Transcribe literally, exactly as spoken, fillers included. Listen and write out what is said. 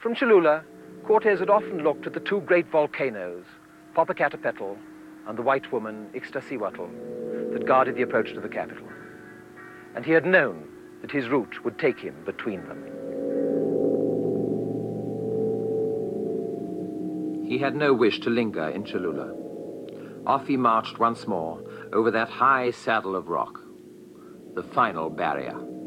From Cholula, Cortes had often looked at the two great volcanoes, Popocatépetl and the white woman Ixtaccíhuatl, that guarded the approach to the capital. And he had known that his route would take him between them. He had no wish to linger in Cholula. Off he marched once more over that high saddle of rock, the final barrier.